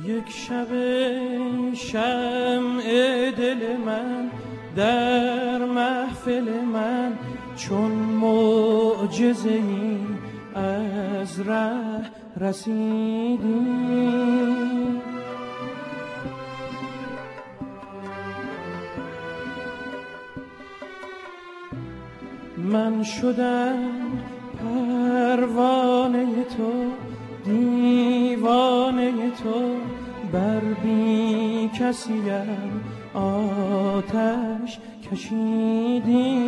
یک شب شمع دل من در محفل من چون معجزه‌ای از ره رسیدی. من شدم پروانه تو، دیوانه تو، بر بی کسیم آتش کشیدی.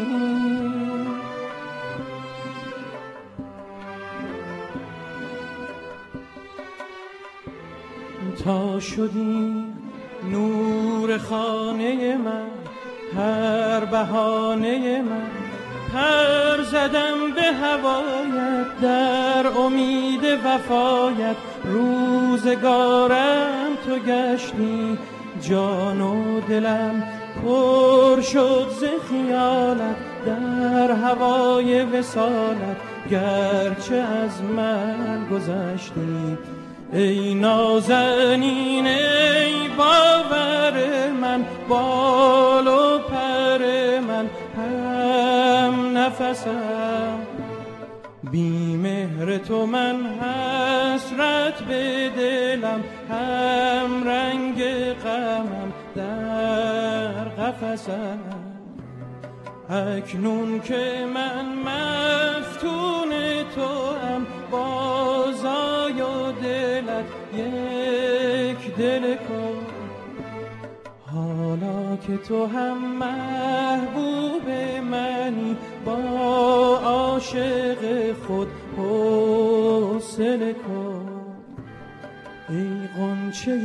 تا شدی نور خانه من، هر بهانه من پر زدم به هوایت، در امید وفایت روزگارم تو گشتی. جان و دلم پر شد ز خیالت، در هوای وصالت گرچه از من گذشتی. ای نازنین ای باور من، بال و پر من، هم نفسم. بی مهر تو من حسرت به دلم، هم رنگ غمم در قفسم. اکنون که من مفتون توام، بازای و دلت یک دل کن. حالا که تو هم محبوب منی، با عاشق خود حوصله کن. ای غنچه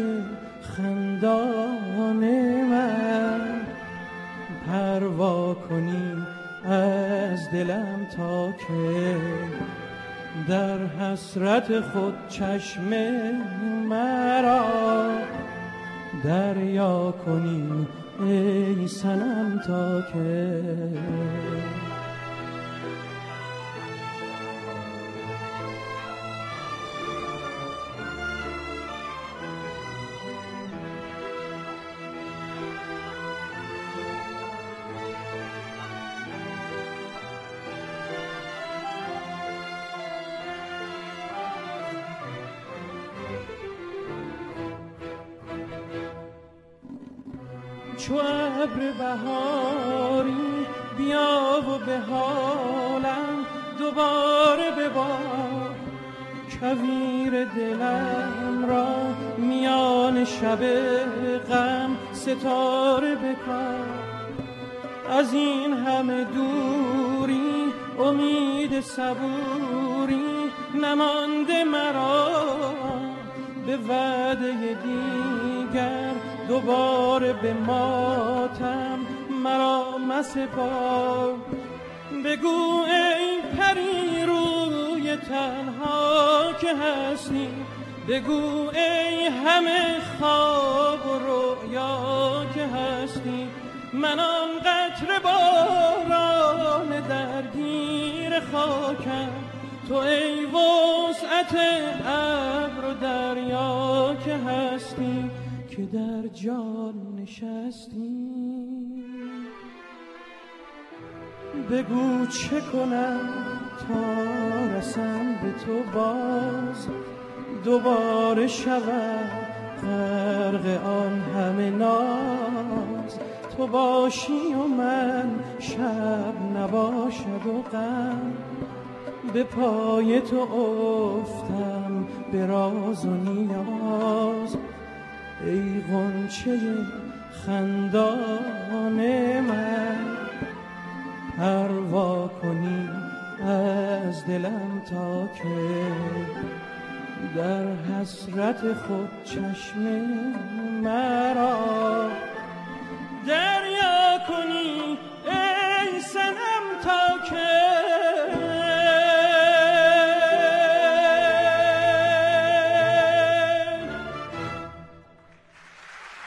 خندان من، پروا کنی از دلم تا که در حسرت خود چشم مرا دریا کنی ای صنم تا که. چو ابر بهاری بیا و به حالم دوباره ببار. کویر دلم را میان شب غم ستاره بکار. از این همه دوری امید صبوری نمانده مرا، به وعده دیگر دوباره به ماتم مرا مسپار. بگو ای پری روی تنها که هستی، بگو ای همه خواب و رویا که هستی. من آن قطره باران درگیر خاکم، تو ای وسعت ابر و دریا که هستی، که در جان نشستی. بگو چه کنم تا رسم به تو باز، دوباره شوم غرق آن همه ناز. تو باشی و من شب نباشد و غم، به پای تو افتم به راز و نیاز. ای غنچه خندان من، پروا کنی از دلم تا که در حسرت خود چشم مرا دریا کنی